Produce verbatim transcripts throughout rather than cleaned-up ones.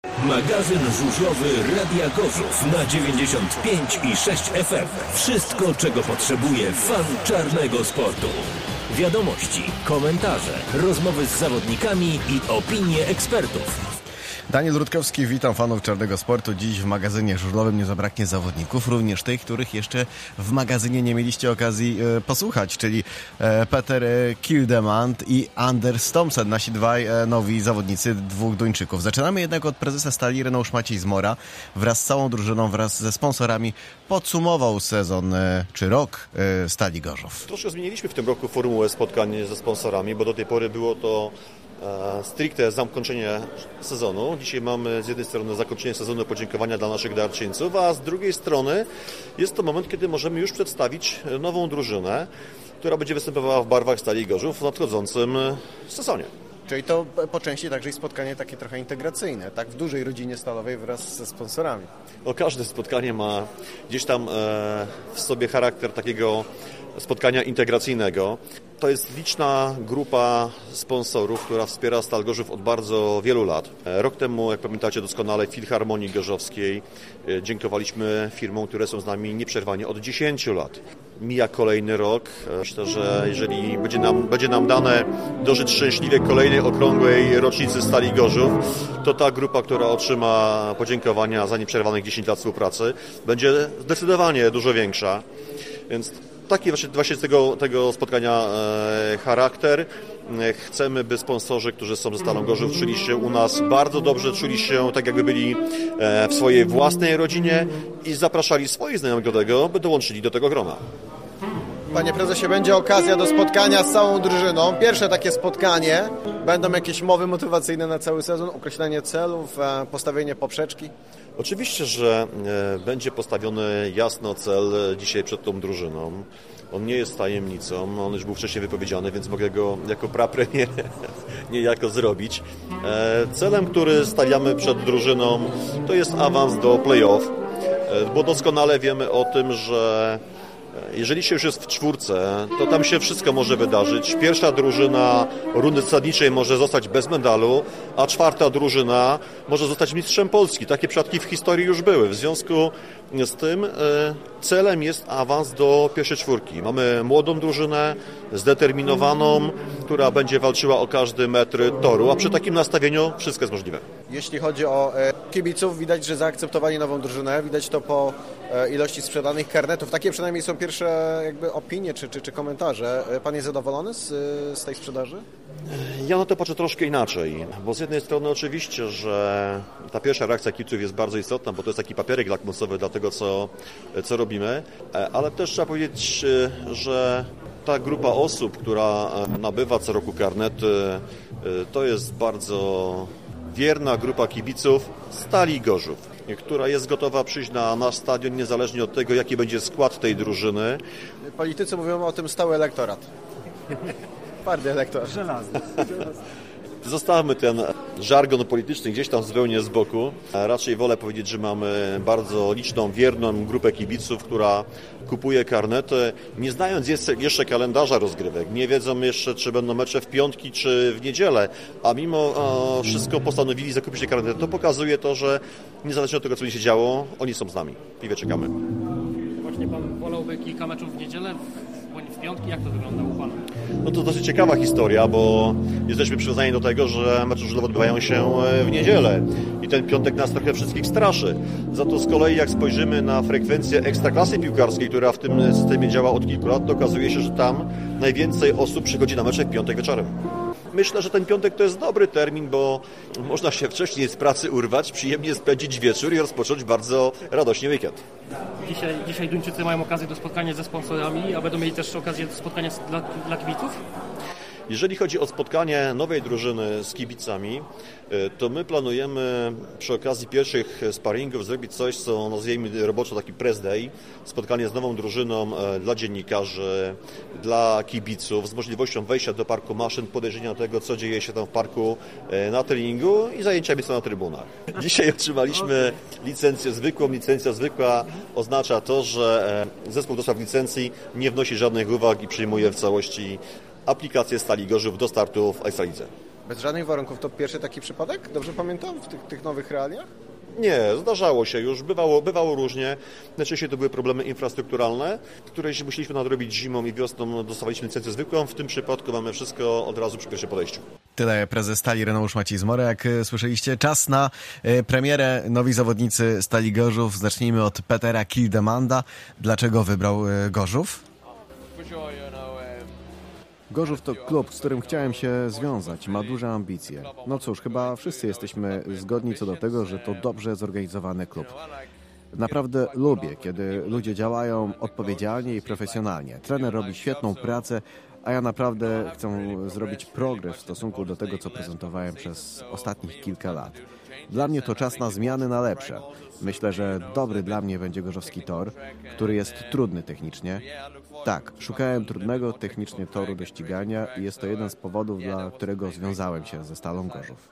Magazyn żużlowy Radia Gorzów na dziewięćdziesiąt pięć i sześć F M. Wszystko, czego potrzebuje fan czarnego sportu. Wiadomości, komentarze, rozmowy z zawodnikami i opinie ekspertów. Daniel Rutkowski, witam fanów czarnego sportu. Dziś w magazynie żużlowym nie zabraknie zawodników, również tych, których jeszcze w magazynie nie mieliście okazji e, posłuchać, czyli e, Peter e, Kildemand i Anders Thomsen, nasi dwaj e, nowi zawodnicy, dwóch Duńczyków. Zaczynamy jednak od prezesa Stali, Reneusz Maciej Zmora. Wraz z całą drużyną, wraz ze sponsorami podsumował sezon, e, czy rok e, Stali Gorzów. Troszkę zmieniliśmy w tym roku formułę spotkań ze sponsorami, bo do tej pory było to stricte zakończenie sezonu. Dzisiaj mamy z jednej strony zakończenie sezonu, podziękowania dla naszych darczyńców, a z drugiej strony jest to moment, kiedy możemy już przedstawić nową drużynę, która będzie występowała w barwach Stali Gorzów w nadchodzącym sezonie. Czyli to po części także i spotkanie takie trochę integracyjne, tak? W dużej rodzinie stalowej wraz ze sponsorami. No, każde spotkanie ma gdzieś tam w sobie charakter takiego spotkania integracyjnego. To jest liczna grupa sponsorów, która wspiera Stal Gorzów od bardzo wielu lat. Rok temu, jak pamiętacie doskonale, w Filharmonii Gorzowskiej dziękowaliśmy firmom, które są z nami nieprzerwanie od dziesięciu lat. Mija kolejny rok. Myślę, że jeżeli będzie nam, będzie nam dane dożyć szczęśliwie kolejnej okrągłej rocznicy Stali Gorzów, to ta grupa, która otrzyma podziękowania za nieprzerwanych dziesięć lat współpracy, będzie zdecydowanie dużo większa. Więc taki właśnie, właśnie z tego, tego spotkania e, charakter. Chcemy, by sponsorzy, którzy są ze Stalą Gorzów, czuli się u nas bardzo dobrze, czuli się tak, jakby byli e, w swojej własnej rodzinie i zapraszali swoich znajomych do tego, by dołączyli do tego grona. Panie prezesie, będzie okazja do spotkania z całą drużyną. Pierwsze takie spotkanie. Będą jakieś mowy motywacyjne na cały sezon, określenie celów, postawienie poprzeczki? Oczywiście, że będzie postawiony jasno cel dzisiaj przed tą drużyną. On nie jest tajemnicą, on już był wcześniej wypowiedziany, więc mogę go jako prapremier niejako zrobić. Celem, który stawiamy przed drużyną, to jest awans do play-off, bo doskonale wiemy o tym, że jeżeli się już jest w czwórce, to tam się wszystko może wydarzyć. Pierwsza drużyna rundy zasadniczej może zostać bez medalu, a czwarta drużyna może zostać mistrzem Polski. Takie przypadki w historii już były. W związku z tym celem jest awans do pierwszej czwórki. Mamy młodą drużynę, zdeterminowaną, która będzie walczyła o każdy metr toru, a przy takim nastawieniu wszystko jest możliwe. Jeśli chodzi o kibiców, widać, że zaakceptowali nową drużynę. Widać to po ilości sprzedanych karnetów. Takie przynajmniej są pierwsze jakby opinie czy, czy, czy komentarze. Pan jest zadowolony z, z tej sprzedaży? Ja na to patrzę troszkę inaczej, bo z jednej strony oczywiście, że ta pierwsza reakcja kibiców jest bardzo istotna, bo to jest taki papierek lakmusowy dla tego, co, co robimy, ale też trzeba powiedzieć, że ta grupa osób, która nabywa co roku karnety, to jest bardzo wierna grupa kibiców Stali Gorzów, która jest gotowa przyjść na nasz stadion niezależnie od tego, jaki będzie skład tej drużyny. Politycy mówią o tym stały elektorat. Twardy elektorat. Żelazny. Zostawmy ten żargon polityczny gdzieś tam zupełnie z boku. Raczej wolę powiedzieć, że mamy bardzo liczną, wierną grupę kibiców, która kupuje karnety, nie znając jeszcze kalendarza rozgrywek. Nie wiedzą jeszcze, czy będą mecze w piątki, czy w niedzielę, a mimo wszystko postanowili zakupić te karnety. To pokazuje to, że niezależnie od tego, co będzie się działo, oni są z nami. Piwie czekamy. Właśnie pan wolałby kilka meczów w niedzielę? W piątki? Jak to wygląda u Pana? No to dosyć ciekawa historia, bo jesteśmy przywiązani do tego, że mecze żużlowe odbywają się w niedzielę i ten piątek nas trochę wszystkich straszy. Za to z kolei jak spojrzymy na frekwencję ekstraklasy piłkarskiej, która w tym systemie działa od kilku lat, to okazuje się, że tam najwięcej osób przychodzi na mecze w piątek wieczorem. Myślę, że ten piątek to jest dobry termin, bo można się wcześniej z pracy urwać, przyjemnie spędzić wieczór i rozpocząć bardzo radośnie weekend. Dzisiaj, dzisiaj Duńczycy mają okazję do spotkania ze sponsorami, a będą mieli też okazję do spotkania dla, dla kibiców? Jeżeli chodzi o spotkanie nowej drużyny z kibicami, to my planujemy przy okazji pierwszych sparingów zrobić coś, co nazwijmy roboczo taki press day, spotkanie z nową drużyną dla dziennikarzy, dla kibiców, z możliwością wejścia do parku maszyn, podejrzenia tego, co dzieje się tam w parku na treningu i zajęciami są na trybunach. Dzisiaj otrzymaliśmy licencję zwykłą. Licencja zwykła oznacza to, że zespół do spraw licencji nie wnosi żadnych uwag i przyjmuje w całości aplikację Stali Gorzów do startu w Ekstralidze. Bez żadnych warunków. To pierwszy taki przypadek? Dobrze pamiętam? W tych, tych nowych realiach? Nie, zdarzało się już, bywało, bywało różnie. Najczęściej to były problemy infrastrukturalne, które musieliśmy nadrobić zimą i wiosną, dostawaliśmy licencję zwykłą. W tym przypadku mamy wszystko od razu przy pierwszym podejściu. Tyle prezes Stali Ireneusz Maciej Zmora. Jak słyszeliście, czas na premierę. Nowi zawodnicy Stali Gorzów. Zacznijmy od Petera Kildemanda. Dlaczego wybrał Gorzów? Gorzów to klub, z którym chciałem się związać. Ma duże ambicje. No cóż, chyba wszyscy jesteśmy zgodni co do tego, że to dobrze zorganizowany klub. Naprawdę lubię, kiedy ludzie działają odpowiedzialnie i profesjonalnie. Trener robi świetną pracę, a ja naprawdę chcę zrobić progres w stosunku do tego, co prezentowałem przez ostatnich kilka lat. Dla mnie to czas na zmiany na lepsze. Myślę, że dobry dla mnie będzie gorzowski tor, który jest trudny technicznie. Tak, szukałem trudnego technicznie toru do ścigania i jest to jeden z powodów, dla którego związałem się ze Stalą Gorzów.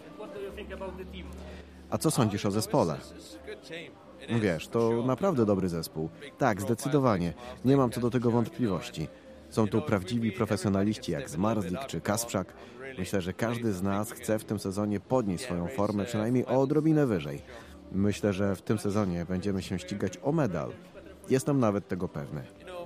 A co sądzisz o zespole? Wiesz, to naprawdę dobry zespół. Tak, zdecydowanie. Nie mam co do tego wątpliwości. Są tu prawdziwi profesjonaliści jak Zmarzlik czy Kasprzak. Myślę, że każdy z nas chce w tym sezonie podnieść swoją formę przynajmniej o odrobinę wyżej. Myślę, że w tym sezonie będziemy się ścigać o medal. Jestem nawet tego pewny.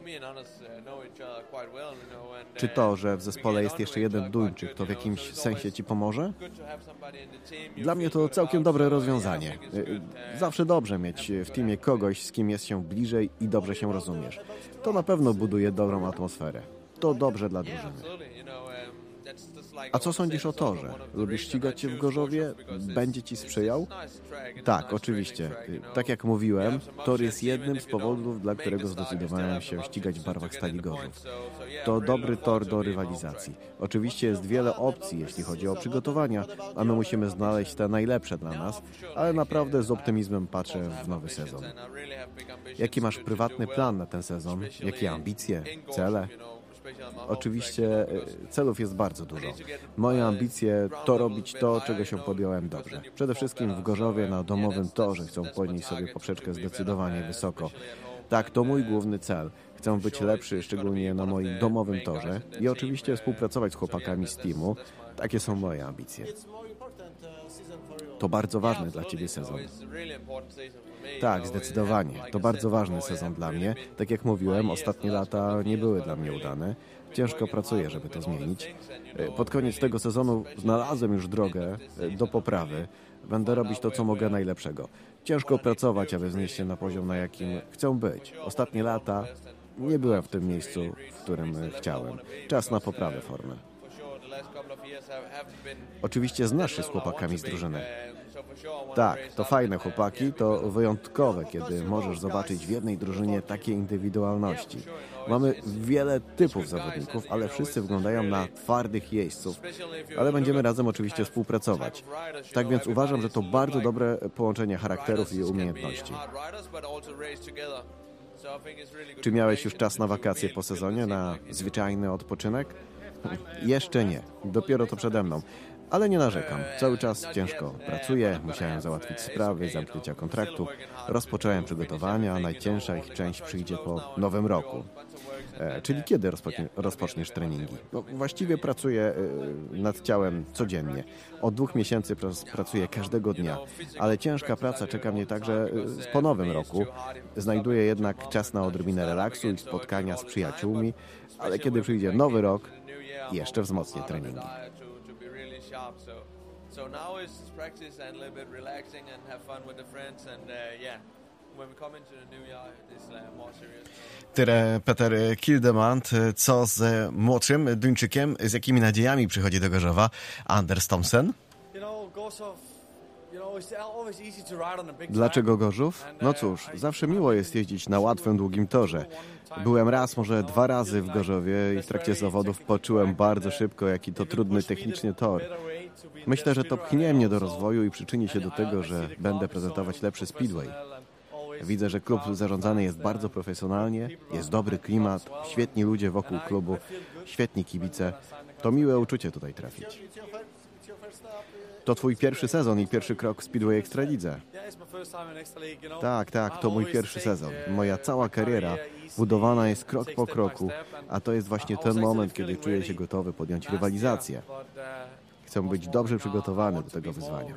Czy to, że w zespole jest jeszcze jeden Duńczyk, to w jakimś sensie ci pomoże? Dla mnie to całkiem dobre rozwiązanie. Zawsze dobrze mieć w teamie kogoś, z kim jest się bliżej i dobrze się rozumiesz. To na pewno buduje dobrą atmosferę. To dobrze dla drużyny. A co sądzisz o torze? Lubisz ścigać się w Gorzowie? Będzie ci sprzyjał? Tak, oczywiście. Tak jak mówiłem, tor jest jednym z powodów, dla którego zdecydowałem się ścigać w barwach Stali Gorzów. To dobry tor do rywalizacji. Oczywiście jest wiele opcji, jeśli chodzi o przygotowania, a my musimy znaleźć te najlepsze dla nas, ale naprawdę z optymizmem patrzę w nowy sezon. Jaki masz prywatny plan na ten sezon? Jakie ambicje, cele? Oczywiście celów jest bardzo dużo. Moje ambicje to robić to, czego się podjąłem dobrze. Przede wszystkim w Gorzowie na domowym torze chcę podnieść sobie poprzeczkę zdecydowanie wysoko. Tak, to mój główny cel. Chcę być lepszy, szczególnie na moim domowym torze i oczywiście współpracować z chłopakami z teamu. Takie są moje ambicje. To bardzo ważny dla Ciebie sezon. Tak, zdecydowanie. To bardzo ważny sezon dla mnie. Tak jak mówiłem, ostatnie lata nie były dla mnie udane. Ciężko pracuję, żeby to zmienić. Pod koniec tego sezonu znalazłem już drogę do poprawy. Będę robić to, co mogę najlepszego. Ciężko pracować, aby wznieść się na poziom, na jakim chcę być. Ostatnie lata nie byłem w tym miejscu, w którym chciałem. Czas na poprawę formy. Oczywiście znasz się z chłopakami z drużyny. Tak, to fajne chłopaki, to wyjątkowe, kiedy możesz zobaczyć w jednej drużynie takie indywidualności. Mamy wiele typów zawodników, ale wszyscy wyglądają na twardych jeźdźców, ale będziemy razem oczywiście współpracować. Tak więc uważam, że to bardzo dobre połączenie charakterów i umiejętności. Czy miałeś już czas na wakacje po sezonie, na zwyczajny odpoczynek? Jeszcze nie, dopiero to przede mną. Ale nie narzekam. Cały czas ciężko pracuję, musiałem załatwić sprawy zamknięcia kontraktu. Rozpocząłem przygotowania, a najcięższa ich część przyjdzie po nowym roku. E, czyli kiedy rozpocznie, rozpoczniesz treningi? No, właściwie pracuję e, nad ciałem codziennie. Od dwóch miesięcy pracuję każdego dnia, ale ciężka praca czeka mnie także e, po nowym roku. Znajduję jednak czas na odrobinę relaksu i spotkania z przyjaciółmi, ale kiedy przyjdzie nowy rok, jeszcze wzmocnię treningi. So, so now it's practice and a little bit relaxing and have fun with the friends and uh, yeah, when we come into the new year, it's uh, more serious. Tyle Peter Kildemand. Co z młodszym Duńczykiem? Z jakimi nadziejami przychodzi do Gorzowa Anders Thomsen? Dlaczego Gorzów? No cóż, zawsze miło jest jeździć na łatwym, długim torze. Byłem raz, może dwa razy w Gorzowie i w trakcie zawodów poczułem bardzo szybko, jaki to trudny technicznie tor. Myślę, że to pchnie mnie do rozwoju i przyczyni się do tego, że będę prezentować lepszy speedway. Widzę, że klub zarządzany jest bardzo profesjonalnie, jest dobry klimat, świetni ludzie wokół klubu, świetni kibice. To miłe uczucie tutaj trafić. To twój pierwszy sezon i pierwszy krok w Speedway Ekstralidze. Tak, tak, to mój pierwszy sezon. Moja cała kariera budowana jest krok po kroku, a to jest właśnie ten moment, kiedy czuję się gotowy podjąć rywalizację. Chcę być dobrze przygotowany do tego wyzwania.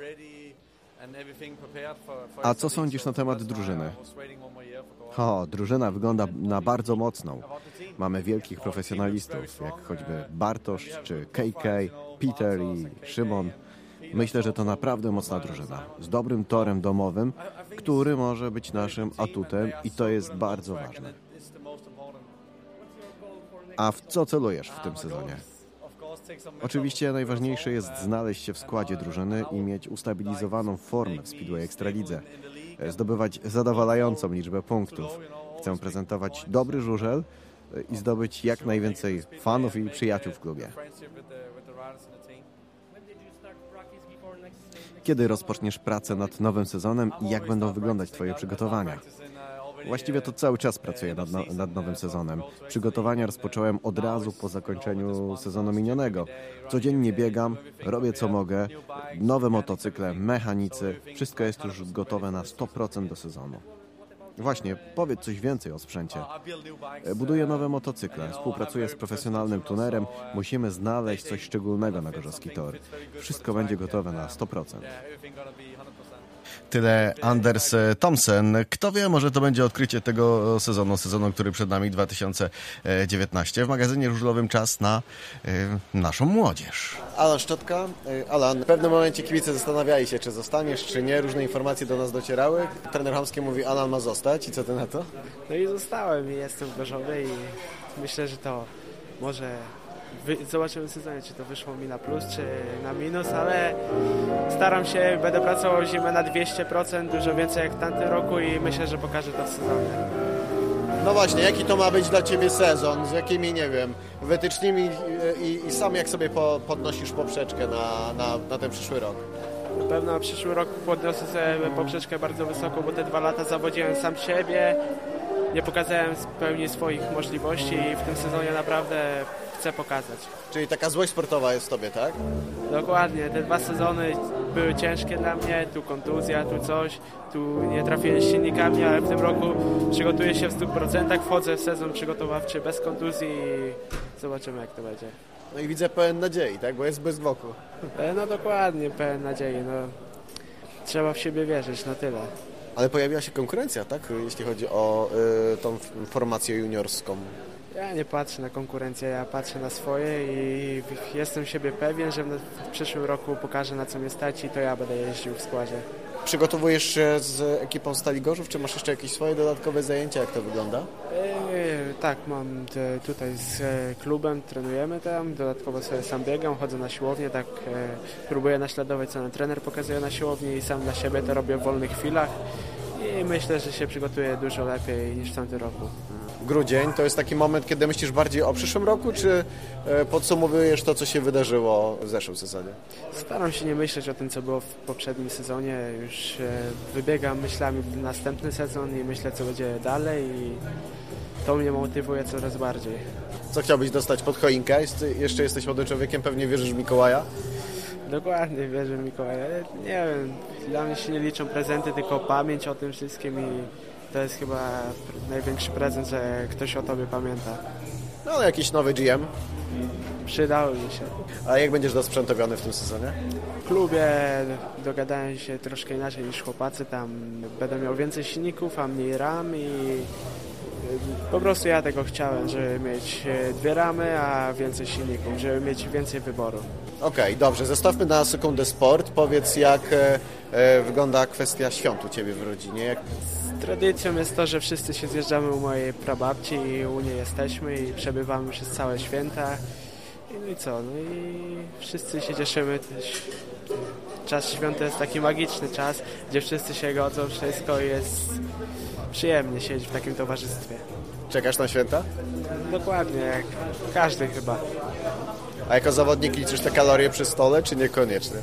A co sądzisz na temat drużyny? O, drużyna wygląda na bardzo mocną. Mamy wielkich profesjonalistów, jak choćby Bartosz czy K K, Peter i Szymon. Myślę, że to naprawdę mocna drużyna, z dobrym torem domowym, który może być naszym atutem i to jest bardzo ważne. A w co celujesz w tym sezonie? Oczywiście najważniejsze jest znaleźć się w składzie drużyny i mieć ustabilizowaną formę w Speedway Ekstralidze. Zdobywać zadowalającą liczbę punktów. Chcę prezentować dobry żużel i zdobyć jak najwięcej fanów i przyjaciół w klubie. Kiedy rozpoczniesz pracę nad nowym sezonem i jak będą wyglądać Twoje przygotowania? Właściwie to cały czas pracuję nad, no, nad nowym sezonem. Przygotowania rozpocząłem od razu po zakończeniu sezonu minionego. Codziennie biegam, robię co mogę. Nowe motocykle, mechanicy, wszystko jest już gotowe na sto procent do sezonu. Właśnie, powiedz coś więcej o sprzęcie. Buduję nowe motocykle, współpracuję z profesjonalnym tunerem. Musimy znaleźć coś szczególnego na Gorzowski Tor. Wszystko będzie gotowe na sto procent. Tyle Anders Thomsen. Kto wie, może to będzie odkrycie tego sezonu, sezonu, który przed nami, dwa tysiące dziewiętnasty. W magazynie żużlowym czas na y, naszą młodzież. Alan Szczotka. Alan, w pewnym momencie kibice zastanawiali się, czy zostaniesz, czy nie. Różne informacje do nas docierały. Trener Chomski mówi, Alan ma zostać. I co ty na to? No i zostałem i jestem w Gorzowie i myślę, że to może... Wy, zobaczymy w sezonie, czy to wyszło mi na plus, czy na minus, ale staram się, będę pracował zimę na dwieście procent, dużo więcej jak w tamtym roku i myślę, że pokażę to w sezonie. No właśnie, jaki to ma być dla Ciebie sezon? Z jakimi, nie wiem, wytycznymi i, i, i sam jak sobie po, podnosisz poprzeczkę na, na, na ten przyszły rok? Na pewno na przyszły rok podniosę sobie poprzeczkę bardzo wysoko, bo te dwa lata zawodziłem sam siebie, nie pokazałem w pełni swoich możliwości i w tym sezonie naprawdę chcę pokazać. Czyli taka złość sportowa jest w Tobie, tak? Dokładnie. Te dwa sezony były ciężkie dla mnie. Tu kontuzja, tu coś. Tu nie trafiłem z silnikami, ale w tym roku przygotuję się w stu procentach. Wchodzę w sezon przygotowawczy bez kontuzji i zobaczymy, jak to będzie. No i widzę pełen nadziei, tak? Bo jest bez boku. No dokładnie, pełen nadziei. No, trzeba w siebie wierzyć, na tyle. Ale pojawiła się konkurencja, tak? Jeśli chodzi o y, tą formację juniorską. Ja nie patrzę na konkurencję, ja patrzę na swoje i jestem siebie pewien, że w przyszłym roku pokażę, na co mnie stać i to ja będę jeździł w składzie. Przygotowujesz się z ekipą Stali Gorzów, czy masz jeszcze jakieś swoje dodatkowe zajęcia? Jak to wygląda? Yy, tak, mam te, tutaj z e, klubem, trenujemy tam, dodatkowo sobie sam biegam, chodzę na siłownię, tak e, próbuję naśladować, co nam trener pokazuje na siłowni i sam dla siebie to robię w wolnych chwilach i myślę, że się przygotuję dużo lepiej niż w tamtym roku. Grudzień to jest taki moment, kiedy myślisz bardziej o przyszłym roku, czy podsumowujesz to, co się wydarzyło w zeszłym sezonie? Staram się nie myśleć o tym, co było w poprzednim sezonie. Już wybiegam myślami w następny sezon i myślę, co będzie dalej i to mnie motywuje coraz bardziej. Co chciałbyś dostać pod choinkę? Jeszcze jesteś młodym człowiekiem, pewnie wierzysz w Mikołaja? Dokładnie, wierzę w Mikołaja. Nie wiem, dla mnie się nie liczą prezenty, tylko pamięć o tym wszystkim i to jest chyba największy prezent, że ktoś o tobie pamięta. No, jakiś nowy G M. Przydały mi się. A jak będziesz dosprzętowiony w tym sezonie? W klubie dogadałem się troszkę inaczej niż chłopacy. Tam będę miał więcej silników, a mniej ram i po prostu ja tego chciałem, żeby mieć dwie ramy, a więcej silników, żeby mieć więcej wyboru. Okej, okay, dobrze. Zostawmy na sekundę sport. Powiedz, jak e, wygląda kwestia świąt u Ciebie w rodzinie? Jak... Tradycją jest to, że wszyscy się zjeżdżamy u mojej prababci i u niej jesteśmy i przebywamy przez całe święta. No i co? No i wszyscy się cieszymy. Czas świąt to jest taki magiczny czas, gdzie wszyscy się godzą, wszystko jest przyjemnie siedzieć w takim towarzystwie. Czekasz na święta? Dokładnie, jak każdy chyba. A jako zawodnik liczysz te kalorie przy stole, czy niekoniecznie?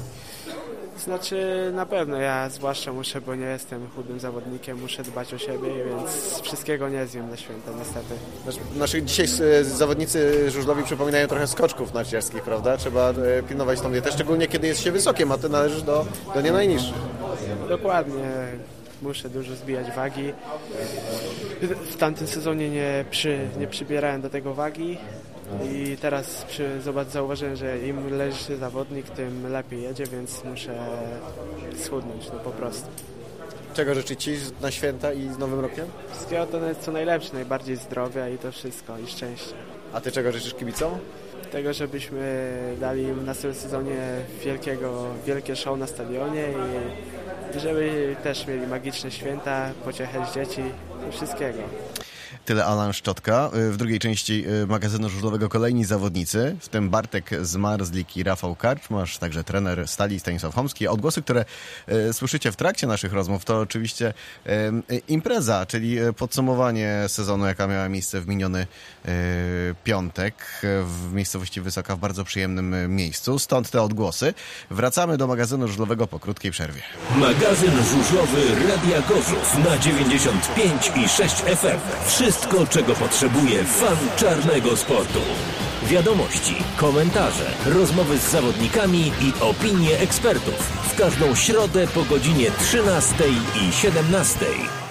Znaczy na pewno, ja zwłaszcza muszę, bo nie jestem chudym zawodnikiem, muszę dbać o siebie, więc wszystkiego nie zjem na święta niestety. Naszych dzisiaj zawodnicy żużlowi przypominają trochę skoczków narciarskich, prawda? Trzeba pilnować tą dietę, szczególnie kiedy jest się wysokim, a ty należysz do, do nie najniższych. Dokładnie, muszę dużo zbijać wagi. W tamtym sezonie nie, przy, nie przybierałem do tego wagi. I teraz przy, zobacz, zauważyłem, że im lżejszy zawodnik, tym lepiej jedzie, więc muszę schudnąć, no po prostu. Czego życzy Ci na święta i z Nowym Rokiem? Wszystkiego to co najlepsze, najbardziej zdrowia i to wszystko, i szczęścia. A Ty czego życzysz kibicom? Tego, żebyśmy dali im w następnym sezonie wielkiego, wielkie show na stadionie i żeby też mieli magiczne święta, pociechę z dzieci i wszystkiego. Tyle Alan Szczotka. W drugiej części magazynu żużlowego kolejni zawodnicy, w tym Bartek Zmarzlik i Rafał Karczmarz, także trener Stali Stanisław Chomski. Odgłosy, które e, słyszycie w trakcie naszych rozmów, to oczywiście e, impreza, czyli podsumowanie sezonu, jaka miała miejsce w miniony e, piątek w miejscowości Wysoka, w bardzo przyjemnym miejscu. Stąd te odgłosy. Wracamy do magazynu żużlowego po krótkiej przerwie. Magazyn żużlowy Radia Gorzów na dziewięćdziesiąt pięć i sześć F M. Wszystko, czego potrzebuje fan czarnego sportu. Wiadomości, komentarze, rozmowy z zawodnikami i opinie ekspertów. W każdą środę po godzinie trzynastej i siedemnastej.